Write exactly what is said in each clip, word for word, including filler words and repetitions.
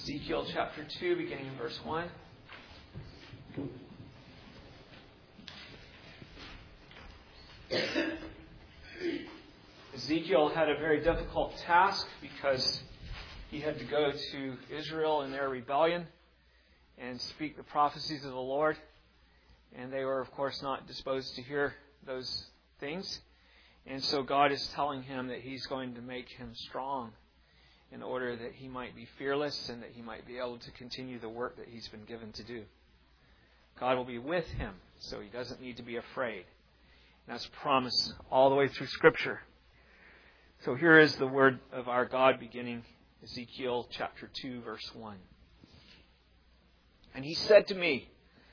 Ezekiel chapter two, beginning in verse one. Ezekiel had a very difficult task because he had to go to Israel in their rebellion and speak the prophecies of the Lord. And they were, of course, not disposed to hear those things. And so God is telling him that He's going to make him strong in order that he might be fearless and that he might be able to continue the work that he's been given to do. God will be with him, so he doesn't need to be afraid. And that's promised all the way through Scripture. So here is the word of our God beginning Ezekiel chapter two, verse one. And he said to me,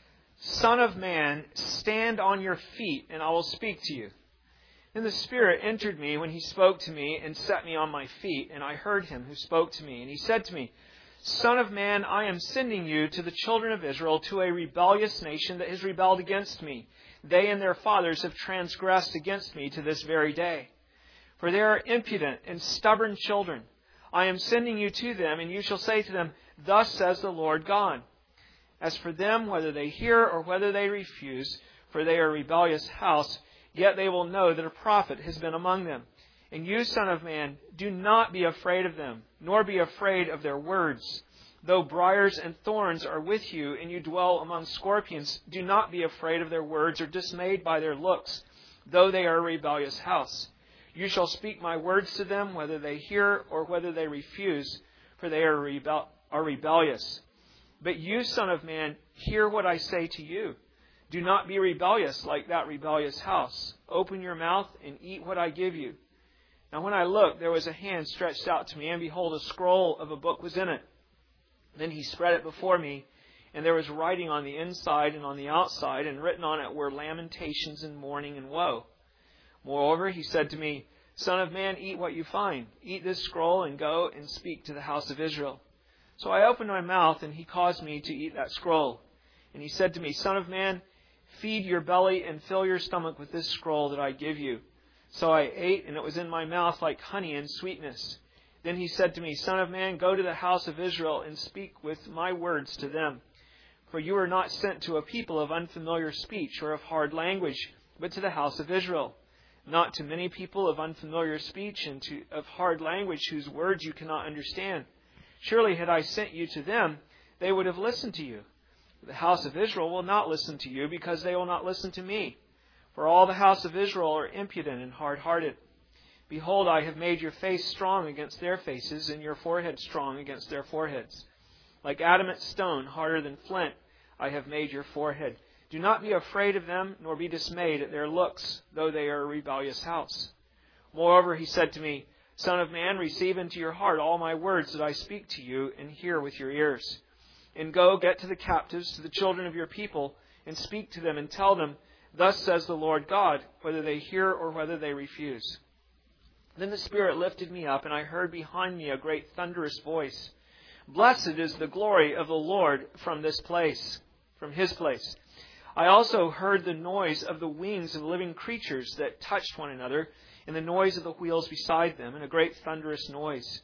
Son of man, stand on your feet, and I will speak to you. Then the Spirit entered me when he spoke to me and set me on my feet, and I heard him who spoke to me. And he said to me, Son of man, I am sending you to the children of Israel, to a rebellious nation that has rebelled against me. They and their fathers have transgressed against me to this very day. For they are impudent and stubborn children. I am sending you to them, and you shall say to them, Thus says the Lord God. As for them, whether they hear or whether they refuse, for they are a rebellious house, yet they will know that a prophet has been among them. And you, Son of man, do not be afraid of them, nor be afraid of their words. Though briars and thorns are with you, and you dwell among scorpions, do not be afraid of their words or dismayed by their looks, though they are a rebellious house. You shall speak my words to them, whether they hear or whether they refuse, for they are, rebel- are rebellious. But you, Son of man, hear what I say to you. Do not be rebellious like that rebellious house. Open your mouth and eat what I give you. Now when I looked, there was a hand stretched out to me, and behold, a scroll of a book was in it. Then he spread it before me, and there was writing on the inside and on the outside, and written on it were lamentations and mourning and woe. Moreover, he said to me, Son of man, eat what you find. Eat this scroll and go and speak to the house of Israel. So I opened my mouth, and he caused me to eat that scroll. And he said to me, Son of man, feed your belly and fill your stomach with this scroll that I give you. So I ate, and it was in my mouth like honey and sweetness. Then he said to me, Son of man, go to the house of Israel and speak with my words to them. For you are not sent to a people of unfamiliar speech or of hard language, but to the house of Israel. Not to many people of unfamiliar speech and to, of hard language whose words you cannot understand. Surely had I sent you to them, they would have listened to you. The house of Israel will not listen to you, because they will not listen to me. For all the house of Israel are impudent and hard-hearted. Behold, I have made your face strong against their faces, and your forehead strong against their foreheads. Like adamant stone, harder than flint, I have made your forehead. Do not be afraid of them, nor be dismayed at their looks, though they are a rebellious house. Moreover, he said to me, Son of man, receive into your heart all my words that I speak to you, and hear with your ears. And go, get to the captives, to the children of your people, and speak to them, and tell them, Thus says the Lord God, whether they hear or whether they refuse. Then the Spirit lifted me up, and I heard behind me a great thunderous voice. Blessed is the glory of the Lord from this place, from His place. I also heard the noise of the wings of living creatures that touched one another, and the noise of the wheels beside them, and a great thunderous noise.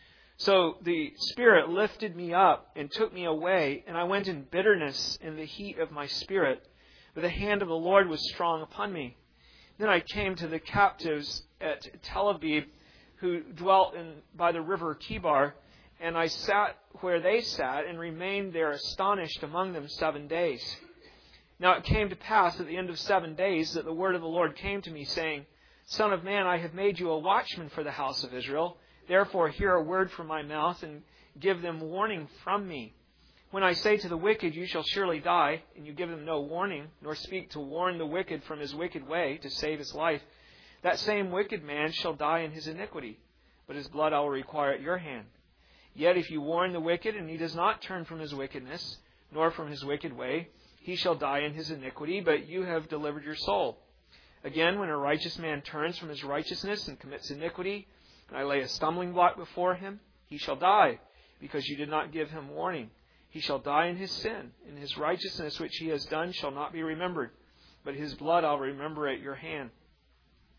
So the Spirit lifted me up and took me away, and I went in bitterness in the heat of my spirit. But the hand of the Lord was strong upon me. Then I came to the captives at Tel Aviv, who dwelt in, by the river Kibar, and I sat where they sat, and remained there astonished among them seven days. Now it came to pass at the end of seven days that the word of the Lord came to me, saying, Son of man, I have made you a watchman for the house of Israel. Therefore hear a word from my mouth, and give them warning from me. When I say to the wicked, you shall surely die, and you give them no warning, nor speak to warn the wicked from his wicked way, to save his life, that same wicked man shall die in his iniquity, but his blood I will require at your hand. Yet if you warn the wicked, and he does not turn from his wickedness, nor from his wicked way, he shall die in his iniquity, but you have delivered your soul. Again, when a righteous man turns from his righteousness and commits iniquity, and I lay a stumbling block before him, he shall die, because you did not give him warning. He shall die in his sin, and his righteousness which he has done shall not be remembered, but his blood I'll remember at your hand.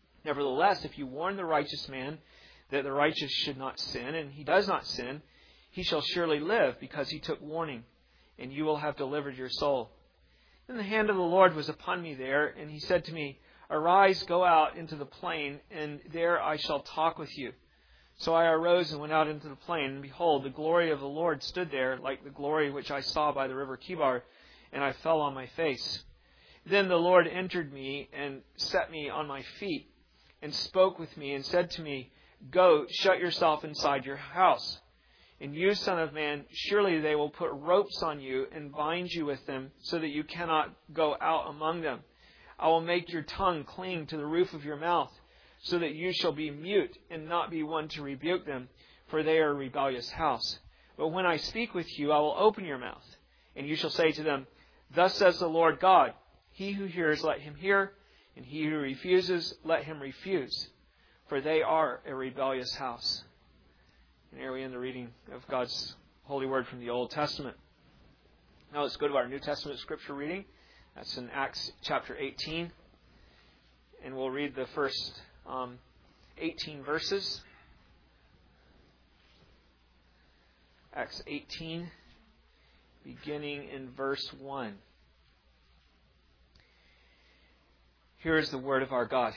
Nevertheless, if you warn the righteous man that the righteous should not sin, and he does not sin, he he shall surely live, because he took warning, and you will have delivered your soul. Then the hand of the Lord was upon me there, and he said to me, Arise, go out into the plain, and there I shall talk with you. So I arose and went out into the plain, and behold, the glory of the Lord stood there, like the glory which I saw by the river Kibar, and I fell on my face. Then the Lord entered me and set me on my feet, and spoke with me, and said to me, Go, shut yourself inside your house. And you, son of man, surely they will put ropes on you and bind you with them, so that you cannot go out among them. I will make your tongue cling to the roof of your mouth, so that you shall be mute and not be one to rebuke them, for they are a rebellious house. But when I speak with you, I will open your mouth, and you shall say to them, Thus says the Lord God, He who hears, let him hear, and he who refuses, let him refuse, for they are a rebellious house. And here we end the reading of God's holy word from the Old Testament. Now let's go to our New Testament scripture reading. That's in Acts chapter eighteen. And we'll read the first um, eighteen verses. Acts eighteen, beginning in verse one. Here is the word of our God.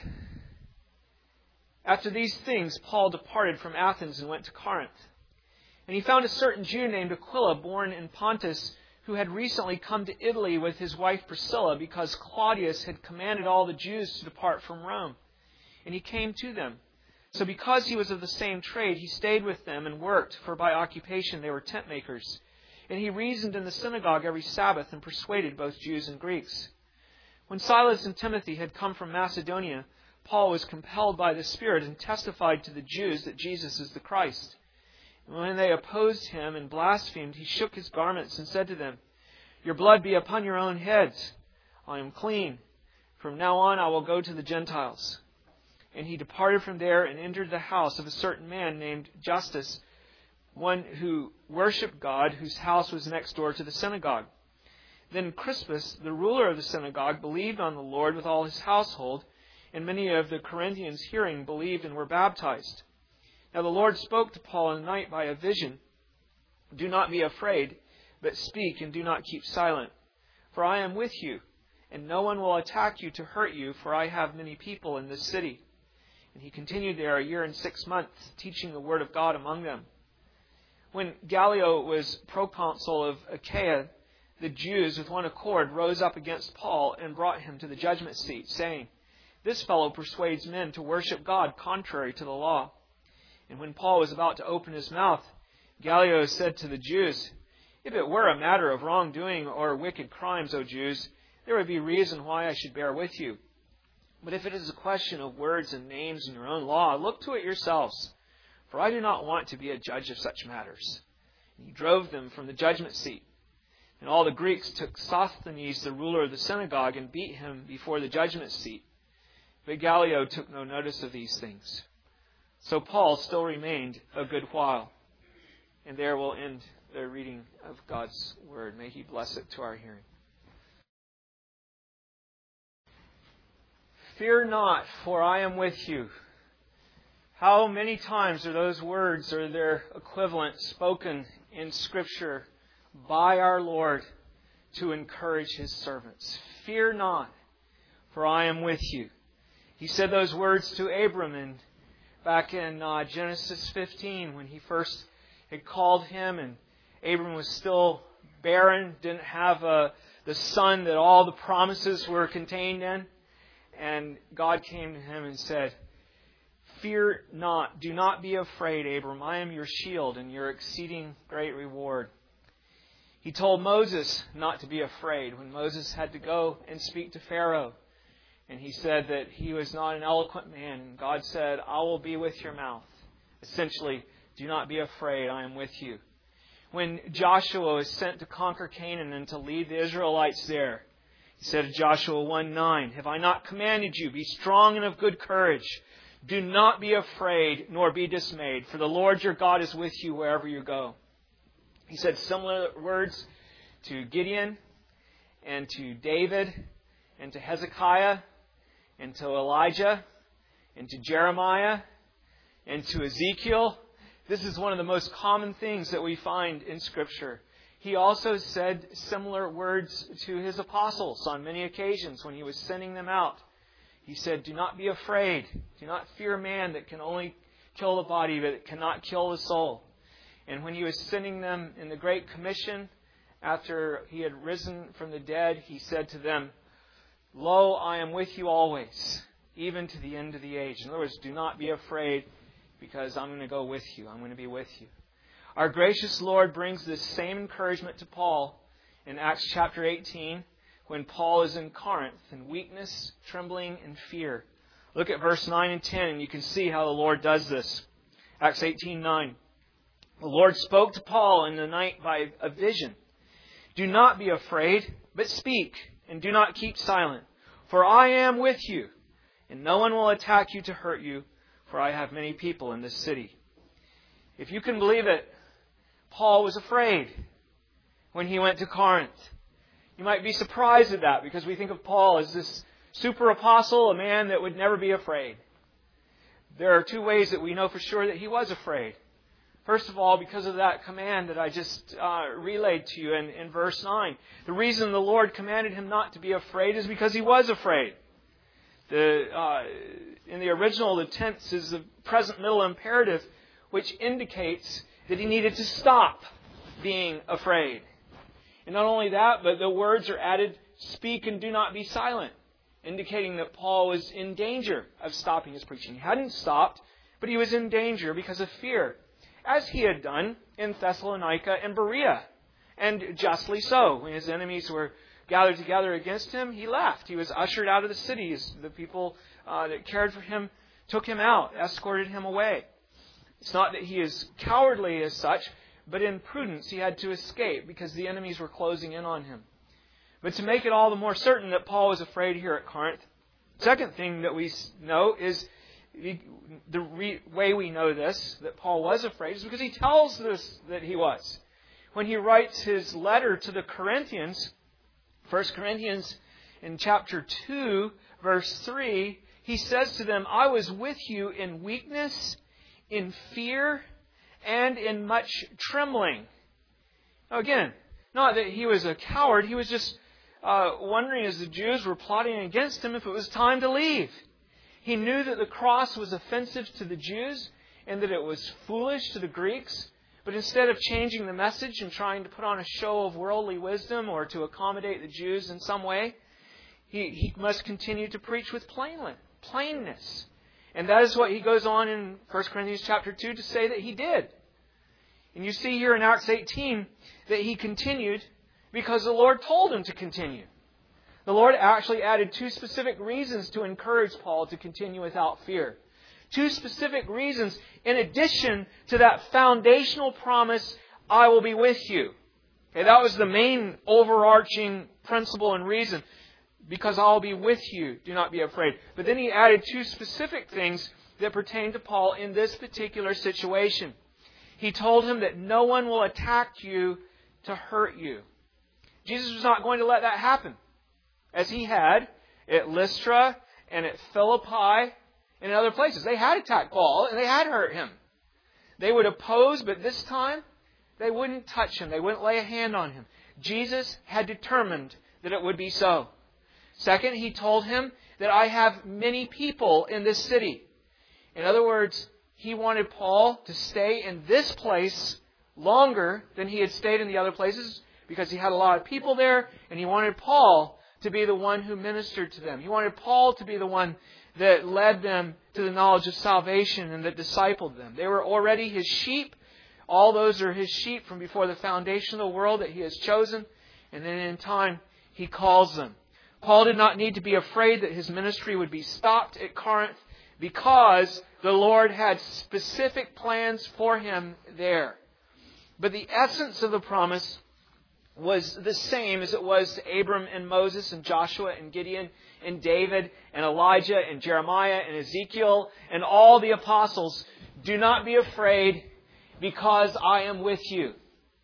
After these things, Paul departed from Athens and went to Corinth. And he found a certain Jew named Aquila, born in Pontus, who had recently come to Italy with his wife Priscilla, because Claudius had commanded all the Jews to depart from Rome. And he came to them. So because he was of the same trade, he stayed with them and worked, for by occupation they were tent makers. And he reasoned in the synagogue every Sabbath and persuaded both Jews and Greeks. When Silas and Timothy had come from Macedonia, Paul was compelled by the Spirit and testified to the Jews that Jesus is the Christ. And when they opposed him and blasphemed, he shook his garments and said to them, Your blood be upon your own heads. I am clean. From now on I will go to the Gentiles. And he departed from there and entered the house of a certain man named Justus, one who worshipped God, whose house was next door to the synagogue. Then Crispus, the ruler of the synagogue, believed on the Lord with all his household, and many of the Corinthians hearing believed and were baptized. Now the Lord spoke to Paul in the night by a vision. Do not be afraid, but speak and do not keep silent. For I am with you, and no one will attack you to hurt you, for I have many people in this city. And he continued there a year and six months, teaching the word of God among them. When Gallio was proconsul of Achaia, the Jews with one accord rose up against Paul and brought him to the judgment seat, saying, This fellow persuades men to worship God contrary to the law. And when Paul was about to open his mouth, Gallio said to the Jews, If it were a matter of wrongdoing or wicked crimes, O Jews, there would be reason why I should bear with you. But if it is a question of words and names in your own law, look to it yourselves, for I do not want to be a judge of such matters. And he drove them from the judgment seat. And all the Greeks took Sosthenes, the ruler of the synagogue, and beat him before the judgment seat. But Gallio took no notice of these things. So Paul still remained a good while. And there we'll end the reading of God's word. May He bless it to our hearing. Fear not, for I am with you. How many times are those words or their equivalent spoken in Scripture by our Lord to encourage His servants? Fear not, for I am with you. He said those words to Abram in, back in uh, Genesis fifteen when He first had called him, and Abram was still barren, didn't have uh, the son that all the promises were contained in. And God came to him and said, Fear not, do not be afraid, Abram. I am your shield and your exceeding great reward. He told Moses not to be afraid when Moses had to go and speak to Pharaoh. And he said that he was not an eloquent man. And God said, I will be with your mouth. Essentially, do not be afraid, I am with you. When Joshua was sent to conquer Canaan and to lead the Israelites there, he said to Joshua one nine, Have I not commanded you, be strong and of good courage. Do not be afraid, nor be dismayed, for the Lord your God is with you wherever you go. He said similar words to Gideon and to David and to Hezekiah and to Elijah and to Jeremiah and to Ezekiel This is one of the most common things that we find in Scripture. He also said similar words to his apostles on many occasions when he was sending them out. He said, "Do not be afraid. Do not fear man that can only kill the body, but it cannot kill the soul." And when he was sending them in the Great Commission, after he had risen from the dead, he said to them, "Lo, I am with you always, even to the end of the age." In other words, do not be afraid, because I'm going to go with you. I'm going to be with you. Our gracious Lord brings this same encouragement to Paul in Acts chapter eighteen, when Paul is in Corinth in weakness, trembling, and fear. Look at verse nine and ten, and you can see how the Lord does this. Acts eighteen nine. The Lord spoke to Paul in the night by a vision. "Do not be afraid, but speak, and do not keep silent. For I am with you, and no one will attack you to hurt you, for I have many people in this city." If you can believe it, Paul was afraid when he went to Corinth. You might be surprised at that, because we think of Paul as this super apostle, a man that would never be afraid. There are two ways that we know for sure that he was afraid. First of all, because of that command that I just uh, relayed to you in, in verse nine. The reason the Lord commanded him not to be afraid is because he was afraid. The, uh, in the original, the tense is the present middle imperative, which indicates that he needed to stop being afraid. And not only that, but the words are added, "Speak and do not be silent," indicating that Paul was in danger of stopping his preaching. He hadn't stopped, but he was in danger because of fear, as he had done in Thessalonica and Berea, and justly so. When his enemies were gathered together against him, he left. He was ushered out of the cities. The people uh, that cared for him took him out, escorted him away. It's not that he is cowardly as such, but in prudence he had to escape because the enemies were closing in on him. But to make it all the more certain that Paul was afraid here at Corinth, the second thing that we know is the re- way we know this, that Paul was afraid, is because he tells us that he was. When he writes his letter to the Corinthians, First Corinthians in chapter two, verse three, he says to them, "I was with you in weakness, in fear, and in much trembling." Now again, not that he was a coward, he was just uh, wondering, as the Jews were plotting against him, if it was time to leave. He knew that the cross was offensive to the Jews and that it was foolish to the Greeks. But instead of changing the message and trying to put on a show of worldly wisdom or to accommodate the Jews in some way, he, he must continue to preach with plainly, plainness. And that is what he goes on in First Corinthians chapter two to say that he did. And you see here in Acts eighteen that he continued because the Lord told him to continue. The Lord actually added two specific reasons to encourage Paul to continue without fear. Two specific reasons in addition to that foundational promise, "I will be with you." Okay, that was the main overarching principle and reason. Because I'll be with you, do not be afraid. But then he added two specific things that pertain to Paul in this particular situation. He told him that no one will attack you to hurt you. Jesus was not going to let that happen, as he had at Lystra and at Philippi and in other places. They had attacked Paul and they had hurt him. They would oppose, but this time they wouldn't touch him. They wouldn't lay a hand on him. Jesus had determined that it would be so. Second, he told him that I have many people in this city. In other words, he wanted Paul to stay in this place longer than he had stayed in the other places because he had a lot of people there, and he wanted Paul to be the one who ministered to them. He wanted Paul to be the one that led them to the knowledge of salvation and that discipled them. They were already his sheep. All those are his sheep from before the foundation of the world that he has chosen. And then in time, he calls them. Paul did not need to be afraid that his ministry would be stopped at Corinth because the Lord had specific plans for him there. But the essence of the promise was the same as it was to Abram and Moses and Joshua and Gideon and David and Elijah and Jeremiah and Ezekiel and all the apostles. Do not be afraid because I am with you.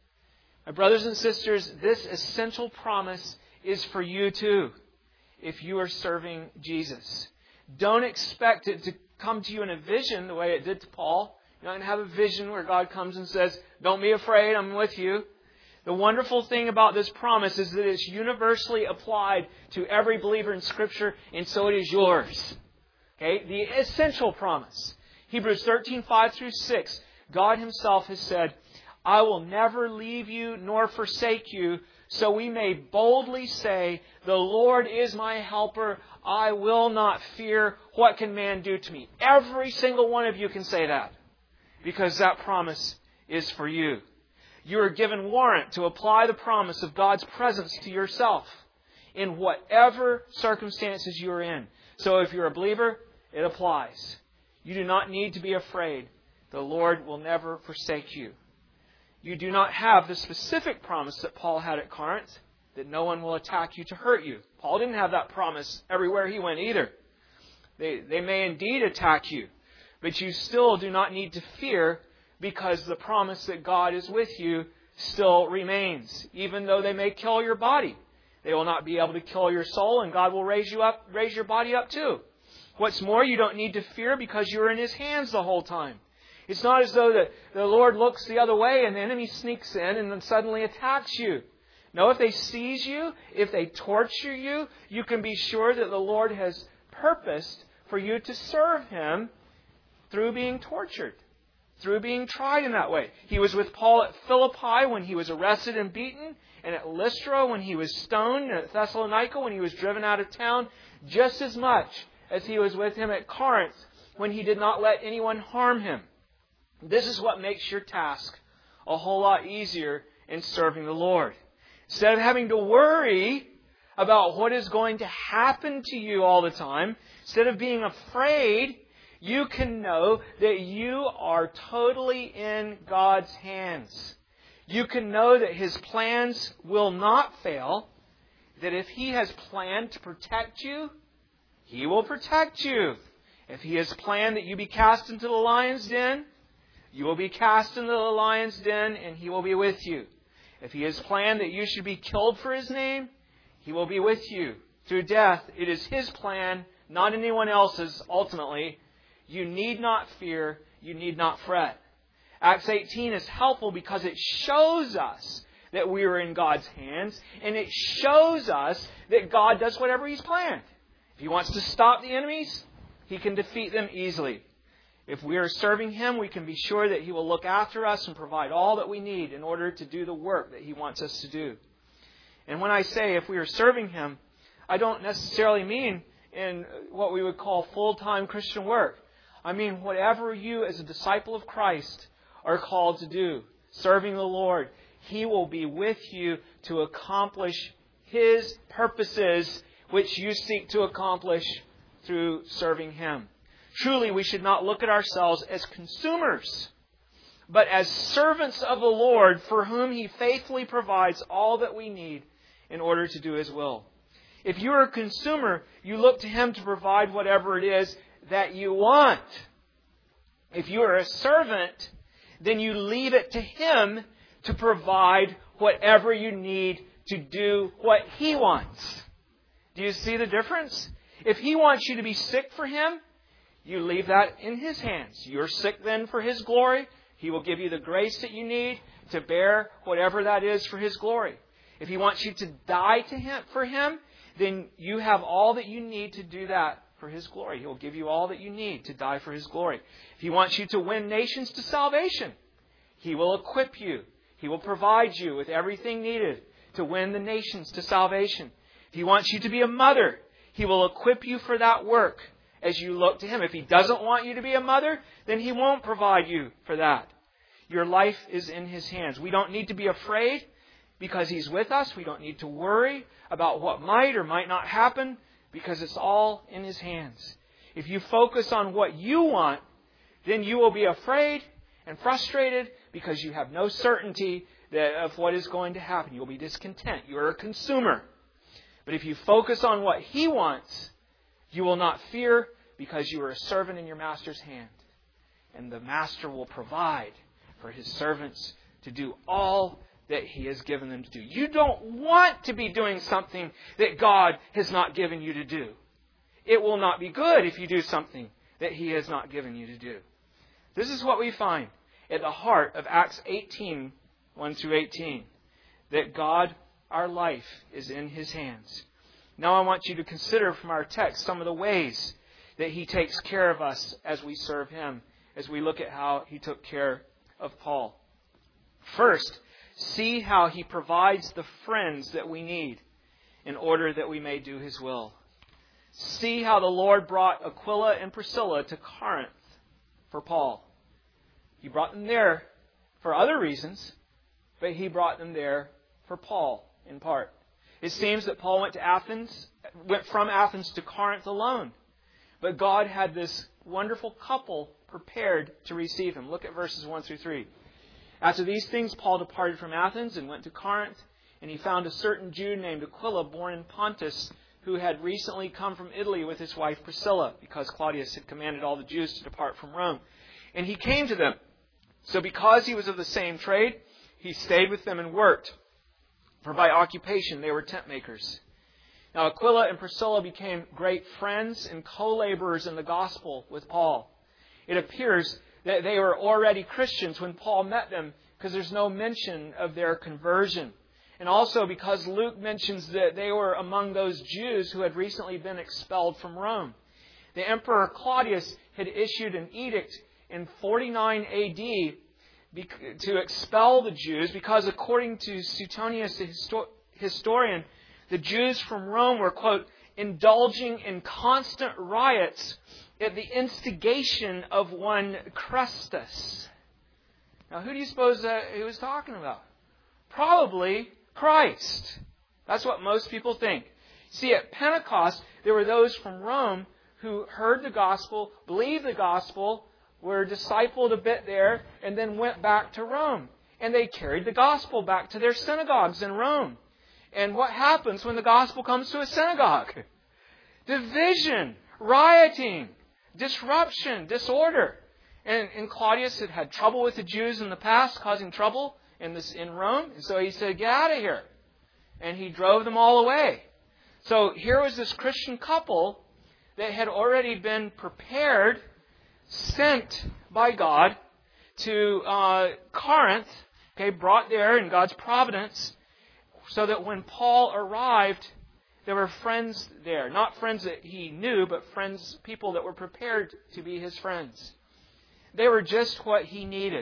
My brothers and sisters, this essential promise is for you too, if you are serving Jesus. Don't expect it to come to you in a vision the way it did to Paul You're not going to have a vision where God comes and says, don't be afraid, I'm with you. The wonderful thing about this promise is that it's universally applied to every believer in Scripture, and so it is yours. Okay? The essential promise. Hebrews thirteen, five through six. God Himself has said, I will never leave you nor forsake you, so we may boldly say, the Lord is my helper. I will not fear. What can man do to me? Every single one of you can say that, because that promise is for you. You are given warrant to apply the promise of God's presence to yourself in whatever circumstances you are in. So if you're a believer, it applies. You do not need to be afraid. The Lord will never forsake you. You do not have the specific promise that Paul had at Corinth, that no one will attack you to hurt you. Paul didn't have that promise everywhere he went either. They, they may indeed attack you, but you still do not need to fear, because the promise that God is with you still remains. Even though they may kill your body, they will not be able to kill your soul, and God will raise you up, raise your body up too. What's more, you don't need to fear because you're in His hands the whole time. It's not as though the, the Lord looks the other way and the enemy sneaks in and then suddenly attacks you. No, if they seize you, if they torture you, you can be sure that the Lord has purposed for you to serve Him through being tortured, through being tried in that way. He was with Paul at Philippi when he was arrested and beaten, and at Lystra when he was stoned, and at Thessalonica when he was driven out of town, just as much as He was with him at Corinth when He did not let anyone harm him. This is what makes your task a whole lot easier in serving the Lord. Instead of having to worry about what is going to happen to you all the time, instead of being afraid, you can know that you are totally in God's hands. You can know that His plans will not fail, that if He has planned to protect you, He will protect you. If He has planned that you be cast into the lion's den, you will be cast into the lion's den, and He will be with you. If He has planned that you should be killed for His name, He will be with you through death. It is His plan, not anyone else's, ultimately. You need not fear. You need not fret. Acts eighteen is helpful because it shows us that we are in God's hands, and it shows us that God does whatever He's planned. If He wants to stop the enemies, He can defeat them easily. If we are serving Him, we can be sure that He will look after us and provide all that we need in order to do the work that He wants us to do. And when I say if we are serving Him, I don't necessarily mean in what we would call full-time Christian work. I mean whatever you as a disciple of Christ are called to do, serving the Lord, He will be with you to accomplish His purposes, which you seek to accomplish through serving Him. Truly, we should not look at ourselves as consumers, but as servants of the Lord, for whom He faithfully provides all that we need in order to do His will. If you are a consumer, you look to Him to provide whatever it is that you want. If you are a servant, then you leave it to Him to provide whatever you need to do what He wants. Do you see the difference? If He wants you to be sick for Him, you leave that in His hands. You're sick then for His glory. He will give you the grace that you need to bear whatever that is for His glory. If He wants you to die to him, for Him, then you have all that you need to do that for His glory. He will give you all that you need to die for His glory. If He wants you to win nations to salvation, He will equip you. He will provide you with everything needed to win the nations to salvation. If He wants you to be a mother, He will equip you for that work as you look to Him. If He doesn't want you to be a mother, then He won't provide you for that. Your life is in His hands. We don't need to be afraid because He's with us. We don't need to worry about what might or might not happen because it's all in His hands. If you focus on what you want, then you will be afraid and frustrated because you have no certainty that of what is going to happen. You'll be discontent. You're a consumer. But if you focus on what He wants, you will not fear because you are a servant in your Master's hand. And the Master will provide for His servants to do all that He has given them to do. You don't want to be doing something that God has not given you to do. It will not be good if you do something that He has not given you to do. This is what we find at the heart of Acts eighteen, one through eighteen. That God, our life, is in His hands. Now I want you to consider from our text some of the ways that He takes care of us as we serve Him, as we look at how He took care of Paul. First, see how He provides the friends that we need in order that we may do His will. See how the Lord brought Aquila and Priscilla to Corinth for Paul. He brought them there for other reasons, but He brought them there for Paul in part. It seems that Paul went to Athens, went from Athens to Corinth alone. But God had this wonderful couple prepared to receive him. Look at verses one through three. After these things, Paul departed from Athens and went to Corinth, and he found a certain Jew named Aquila, born in Pontus, who had recently come from Italy with his wife Priscilla, because Claudius had commanded all the Jews to depart from Rome. And he came to them. So because he was of the same trade, he stayed with them and worked. For by occupation they were tent makers. Now Aquila and Priscilla became great friends and co-laborers in the gospel with Paul. It appears that they were already Christians when Paul met them, because there's no mention of their conversion. And also because Luke mentions that they were among those Jews who had recently been expelled from Rome. The Emperor Claudius had issued an edict in forty-nine A D to expel the Jews, because according to Suetonius, the histo- historian, the Jews from Rome were, quote, indulging in constant riots at the instigation of one Chrestus. Now, who do you suppose that he was talking about? Probably Christ. That's what most people think. See, at Pentecost, there were those from Rome who heard the gospel, believed the gospel, were discipled a bit there, and then went back to Rome. And they carried the gospel back to their synagogues in Rome. And what happens when the gospel comes to a synagogue? Division, rioting, disruption, disorder. And, and Claudius had had trouble with the Jews in the past, causing trouble in this in Rome. And so he said, get out of here. And he drove them all away. So here was this Christian couple that had already been prepared, sent by God to uh, Corinth, okay, brought there in God's providence, so that when Paul arrived, there were friends there. Not friends that he knew, but friends, people that were prepared to be his friends. They were just what he needed.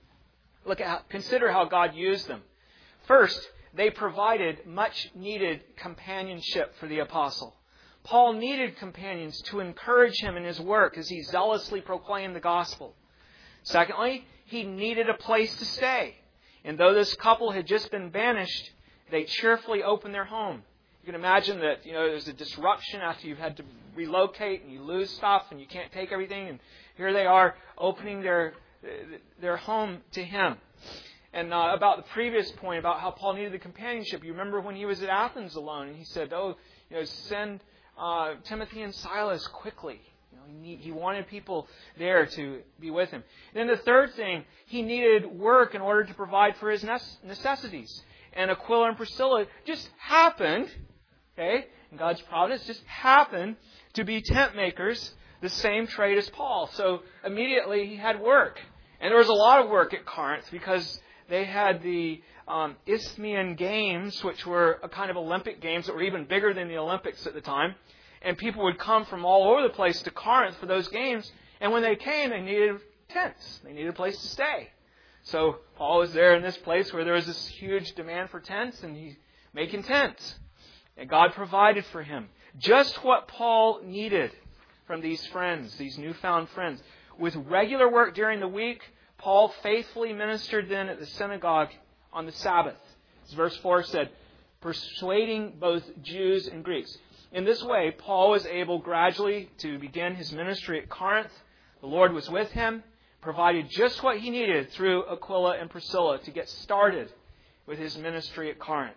Look at how, consider how God used them. First, they provided much needed companionship for the apostle. Paul needed companions to encourage him in his work as he zealously proclaimed the gospel. Secondly, he needed a place to stay. And though this couple had just been banished, they cheerfully opened their home. You can imagine that, you know, there's a disruption after you've had to relocate and you lose stuff and you can't take everything. And here they are opening their their home to him. And uh, about the previous point about how Paul needed the companionship, you remember when he was at Athens alone and he said, oh, you know, send uh, Timothy and Silas quickly. You know, he, need, he wanted people there to be with him. And then the third thing, he needed work in order to provide for his necessities. And Aquila and Priscilla just happened, okay, in God's providence, just happened to be tent makers, the same trade as Paul. So immediately he had work. And there was a lot of work at Corinth because they had the um, Isthmian Games, which were a kind of Olympic games that were even bigger than the Olympics at the time. And people would come from all over the place to Corinth for those games. And when they came, they needed tents. They needed a place to stay. So Paul was there in this place where there was this huge demand for tents, and he's making tents. And God provided for him just what Paul needed from these friends, these newfound friends. With regular work during the week, Paul faithfully ministered then at the synagogue on the Sabbath. As verse four said, persuading both Jews and Greeks. In this way, Paul was able gradually to begin his ministry at Corinth. The Lord was with him, provided just what he needed through Aquila and Priscilla to get started with his ministry at Corinth.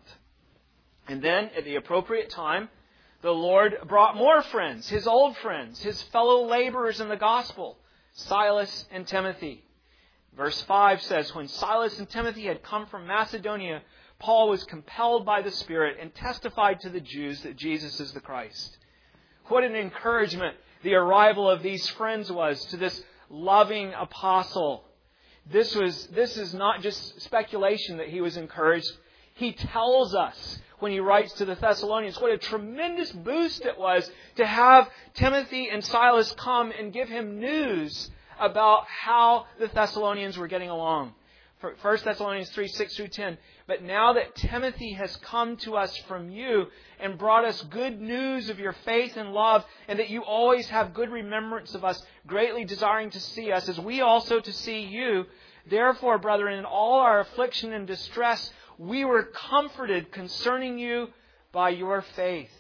And then, at the appropriate time, the Lord brought more friends, his old friends, his fellow laborers in the gospel, Silas and Timothy. Verse five says, when Silas and Timothy had come from Macedonia, Paul was compelled by the Spirit and testified to the Jews that Jesus is the Christ. What an encouragement the arrival of these friends was to this loving apostle. This was, this is not just speculation that he was encouraged. He tells us when he writes to the Thessalonians what a tremendous boost it was to have Timothy and Silas come and give him news about how the Thessalonians were getting along. First Thessalonians three, six through ten. But now that Timothy has come to us from you and brought us good news of your faith and love, and that you always have good remembrance of us, greatly desiring to see us, as we also to see you, therefore, brethren, in all our affliction and distress, we were comforted concerning you by your faith.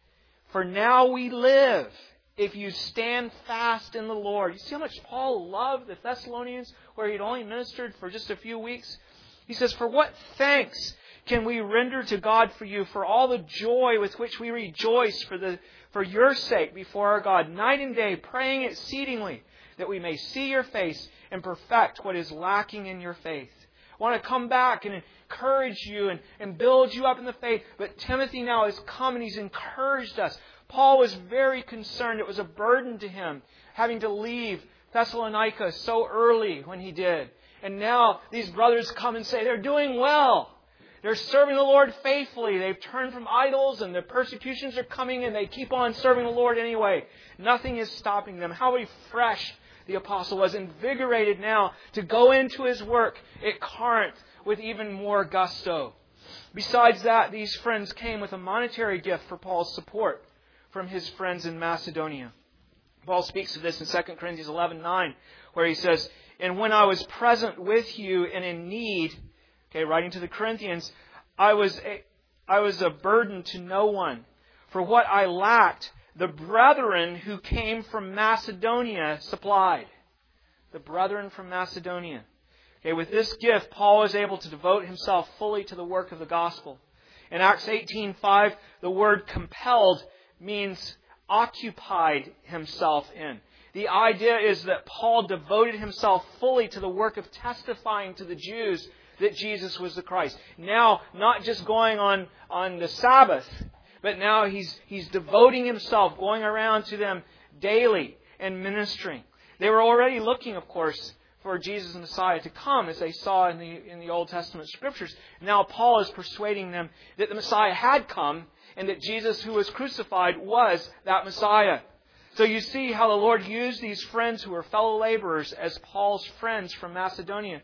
For now we live, if you stand fast in the Lord. You see how much Paul loved the Thessalonians, where he'd only ministered for just a few weeks? He says, for what thanks can we render to God for you, for all the joy with which we rejoice for the for your sake before our God, night and day, praying exceedingly, that we may see your face and perfect what is lacking in your faith. I want to come back and encourage you and, and build you up in the faith. But Timothy now has come and he's encouraged us. Paul was very concerned. It was a burden to him having to leave Thessalonica so early when he did. And now these brothers come and say they're doing well. They're serving the Lord faithfully. They've turned from idols and the persecutions are coming and they keep on serving the Lord anyway. Nothing is stopping them. How refreshed the apostle was, invigorated now to go into his work at Corinth with even more gusto. Besides that, these friends came with a monetary gift for Paul's support from his friends in Macedonia. Paul speaks of this in Second Corinthians eleven nine, where he says, and when I was present with you and in need, okay, writing to the Corinthians, I was a, I was a burden to no one. For what I lacked, the brethren who came from Macedonia supplied. The brethren from Macedonia. Okay, with this gift, Paul was able to devote himself fully to the work of the gospel. In Acts eighteen five, the word compelled means occupied himself in. The idea is that Paul devoted himself fully to the work of testifying to the Jews that Jesus was the Christ. Now, not just going on, on the Sabbath, but now he's, he's devoting himself, going around to them daily and ministering. They were already looking, of course, for Jesus Messiah to come, as they saw in the, in the Old Testament Scriptures. Now Paul is persuading them that the Messiah had come and that Jesus who was crucified was that Messiah. So you see how the Lord used these friends who were fellow laborers as Paul's friends from Macedonia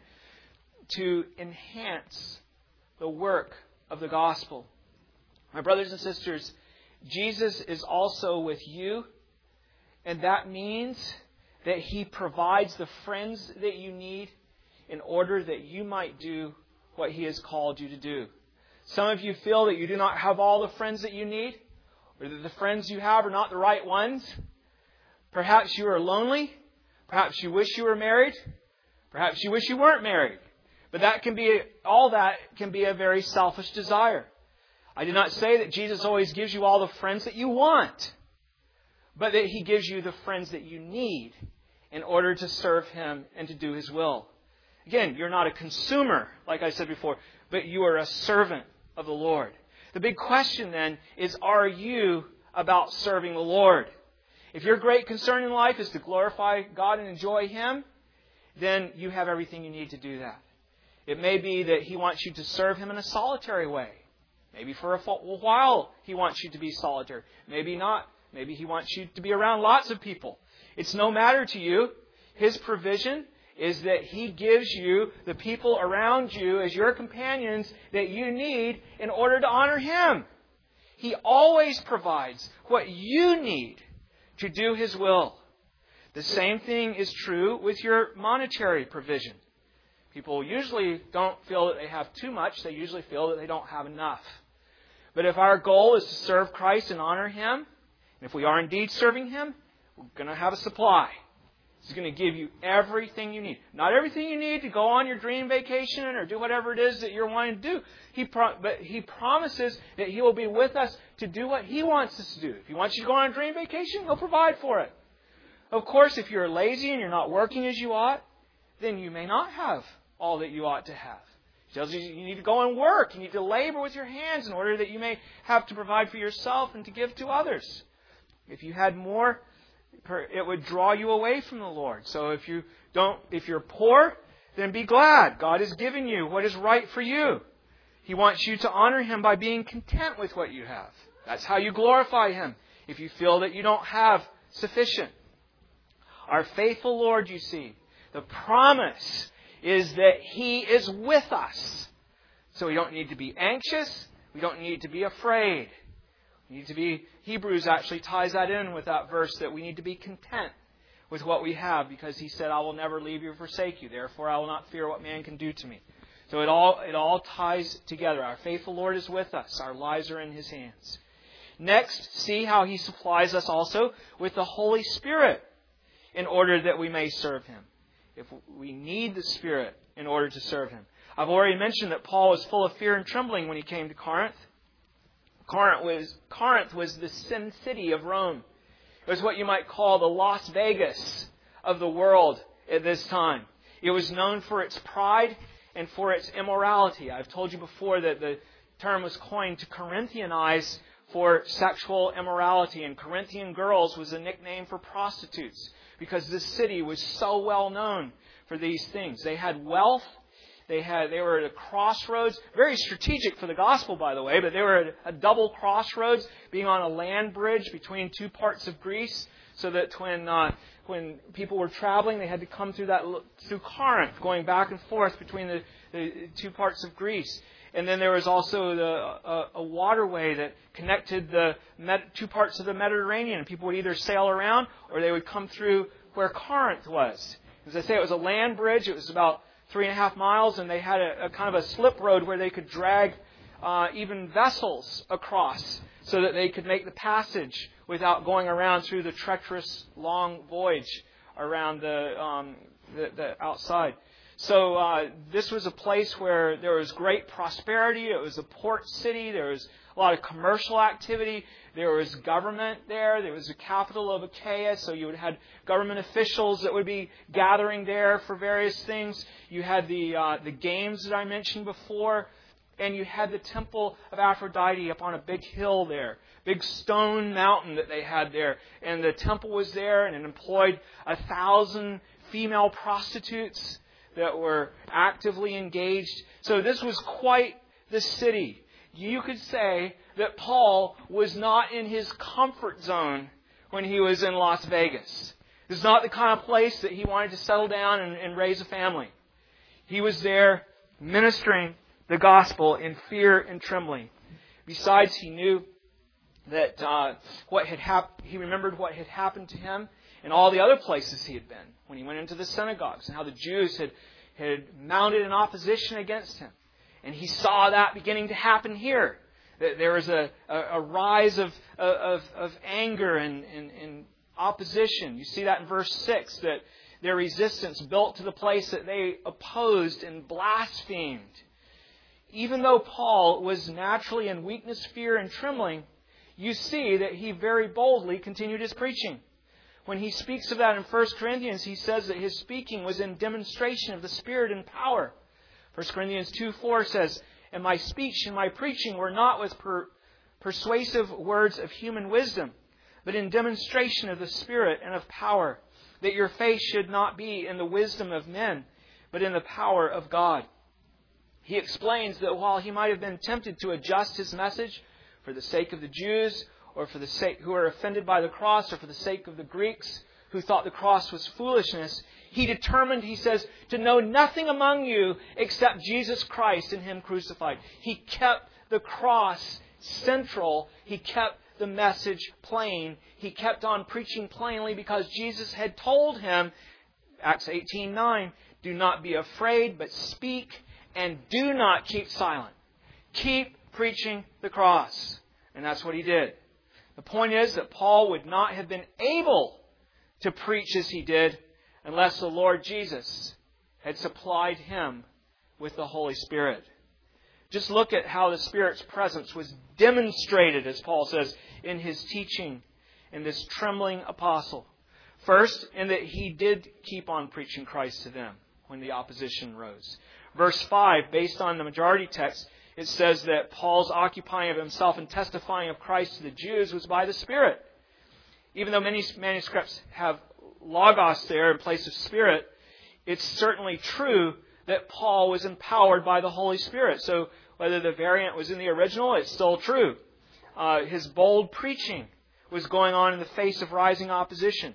to enhance the work of the gospel. My brothers and sisters, Jesus is also with you, and that means that He provides the friends that you need in order that you might do what He has called you to do. Some of you feel that you do not have all the friends that you need, or that the friends you have are not the right ones. Perhaps you are lonely. Perhaps you wish you were married. Perhaps you wish you weren't married. But that can be, all that can be a very selfish desire. I did not say that Jesus always gives you all the friends that you want, but that He gives you the friends that you need in order to serve Him and to do His will. Again, you're not a consumer, like I said before, but you are a servant of the Lord. The big question then is, are you about serving the Lord? If your great concern in life is to glorify God and enjoy Him, then you have everything you need to do that. It may be that He wants you to serve Him in a solitary way. Maybe for a while He wants you to be solitary. Maybe not. Maybe He wants you to be around lots of people. It's no matter to you. His provision is that He gives you the people around you as your companions that you need in order to honor Him. He always provides what you need to do His will. The same thing is true with your monetary provision. People usually don't feel that they have too much. They usually feel that they don't have enough. But if our goal is to serve Christ and honor Him, and if we are indeed serving Him, we're going to have a supply. He's going to give you everything you need. Not everything you need to go on your dream vacation or do whatever it is that you're wanting to do. He pro- but He promises that He will be with us to do what He wants us to do. If He wants you to go on a dream vacation, He'll provide for it. Of course, if you're lazy and you're not working as you ought, then you may not have all that you ought to have. He tells you you need to go and work. You need to labor with your hands in order that you may have to provide for yourself and to give to others. If you had more it would draw you away from the Lord. So if you don't, if you're poor, then be glad. God has given you what is right for you. He wants you to honor Him by being content with what you have. That's how you glorify Him. If you feel that you don't have sufficient. Our faithful Lord, you see, the promise is that He is with us. So we don't need to be anxious. We don't need to be afraid. We need to be, Hebrews actually ties that in with that verse that we need to be content with what we have, because He said, I will never leave you or forsake you. Therefore, I will not fear what man can do to me. So it all, it all ties together. Our faithful Lord is with us. Our lives are in His hands. Next, see how He supplies us also with the Holy Spirit in order that we may serve Him. If we need the Spirit in order to serve Him. I've already mentioned that Paul was full of fear and trembling when he came to Corinth. Corinth was, Corinth was the sin city of Rome. It was what you might call the Las Vegas of the world at this time. It was known for its pride and for its immorality. I've told you before that the term was coined to Corinthianize for sexual immorality. And Corinthian girls was a nickname for prostitutes because this city was so well known for these things. They had wealth. They had they were at a crossroads, very strategic for the gospel, by the way, but they were at a double crossroads, being on a land bridge between two parts of Greece, so that when uh, when people were traveling, they had to come through that through Corinth, going back and forth between the, the two parts of Greece. And then there was also the, a, a waterway that connected the med, two parts of the Mediterranean. People would either sail around or they would come through where Corinth was. As I say, it was a land bridge. It was about three and a half miles, and they had a, a kind of a slip road where they could drag uh, even vessels across so that they could make the passage without going around through the treacherous long voyage around the, um, the, the outside. So uh, this was a place where there was great prosperity. It was a port city. There was a lot of commercial activity. There was government there. There was the capital of Achaia, so you would have had government officials that would be gathering there for various things. You had the uh, the games that I mentioned before, and you had the temple of Aphrodite up on a big hill there, big stone mountain that they had there. And the temple was there, and it employed a thousand female prostitutes that were actively engaged. So this was quite the city. You could say that Paul was not in his comfort zone when he was in Las Vegas. This is not the kind of place that he wanted to settle down and, and raise a family. He was there ministering the gospel in fear and trembling. Besides, he knew that uh, what had hap- he remembered what had happened to him in all the other places he had been, when he went into the synagogues, and how the Jews had, had mounted an opposition against him. And he saw that beginning to happen here. That there was a, a, a rise of, of, of anger and, and, and opposition. You see that in verse six, that their resistance built to the place that they opposed and blasphemed. Even though Paul was naturally in weakness, fear, and trembling, you see that he very boldly continued his preaching. When he speaks of that in First Corinthians, he says that his speaking was in demonstration of the Spirit and power. First Corinthians two four says, and my speech and my preaching were not with per- persuasive words of human wisdom, but in demonstration of the Spirit and of power, that your faith should not be in the wisdom of men, but in the power of God. He explains that while he might have been tempted to adjust his message for the sake of the Jews, or for the sake who are offended by the cross, or for the sake of the Greeks who thought the cross was foolishness, he determined, he says, to know nothing among you except Jesus Christ and Him crucified. He kept the cross central. He kept the message plain. He kept on preaching plainly because Jesus had told him, Acts eighteen nine, do not be afraid, but speak, and do not keep silent. Keep preaching the cross. And that's what he did. The point is that Paul would not have been able to preach as he did unless the Lord Jesus had supplied him with the Holy Spirit. Just look at how the Spirit's presence was demonstrated, as Paul says, in his teaching in this trembling apostle. First, in that he did keep on preaching Christ to them when the opposition rose. Verse five, based on the majority text, it says that Paul's occupying of himself and testifying of Christ to the Jews was by the Spirit. even though many manuscripts have logos there in place of Spirit, it's certainly true that Paul was empowered by the Holy Spirit. So whether the variant was in the original, it's still true. Uh, his bold preaching was going on in the face of rising opposition.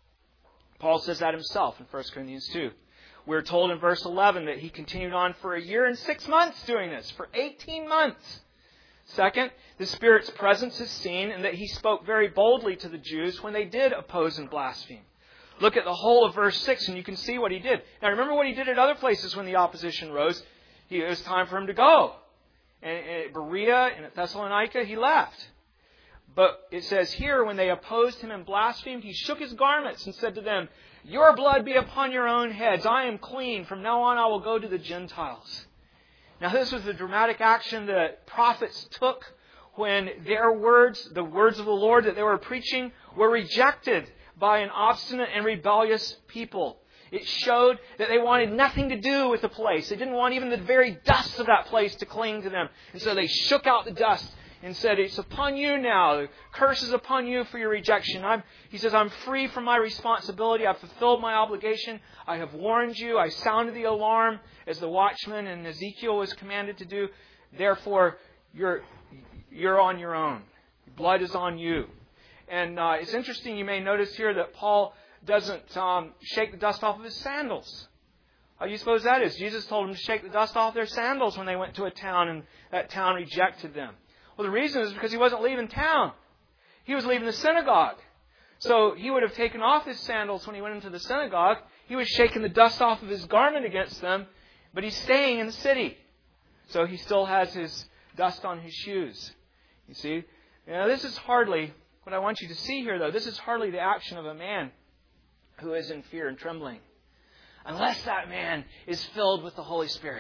Paul says that himself in First Corinthians two. We're told in verse eleven that he continued on for a year and six months doing this, for eighteen months. Second, the Spirit's presence is seen in that he spoke very boldly to the Jews when they did oppose and blaspheme. Look at the whole of verse six and you can see what he did. Now remember what he did at other places when the opposition rose. He, it was time for him to go. And at Berea and at Thessalonica, he left. But it says here, when they opposed him and blasphemed, he shook his garments and said to them, "Your blood be upon your own heads. I am clean. From now on I will go to the Gentiles." Now this was the dramatic action that prophets took when their words, the words of the Lord that they were preaching, were rejected by an obstinate and rebellious people. It showed that they wanted nothing to do with the place. They didn't want even the very dust of that place to cling to them. And so they shook out the dust and said, "It's upon you now. The curse is upon you for your rejection." I'm, he says, "I'm free from my responsibility. I've fulfilled my obligation. I have warned you. I sounded the alarm as the watchman in Ezekiel was commanded to do. Therefore, you're, you're on your own. Blood is on you." And uh, it's interesting, you may notice here that Paul doesn't um, shake the dust off of his sandals. How do you suppose that is? Jesus told them to shake the dust off their sandals when they went to a town and that town rejected them. Well, the reason is because he wasn't leaving town. He was leaving the synagogue. So he would have taken off his sandals when he went into the synagogue. He was shaking the dust off of his garment against them, but he's staying in the city. So he still has his dust on his shoes. You see? Now, this is hardly, what I want you to see here, though, this is hardly the action of a man who is in fear and trembling, unless that man is filled with the Holy Spirit.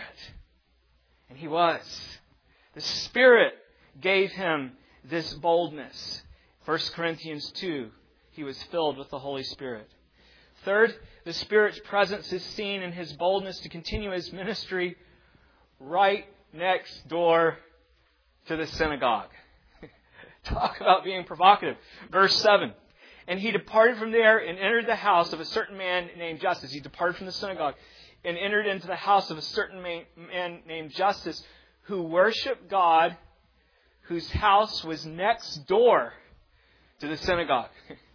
And he was. The Spirit gave him this boldness. First Corinthians two, he was filled with the Holy Spirit. Third, the Spirit's presence is seen in his boldness to continue his ministry right next door to the synagogue. Talk about being provocative. Verse seven. And he departed from there and entered the house of a certain man named Justus. He departed from the synagogue and entered into the house of a certain man named Justus, who worshiped God, whose house was next door to the synagogue.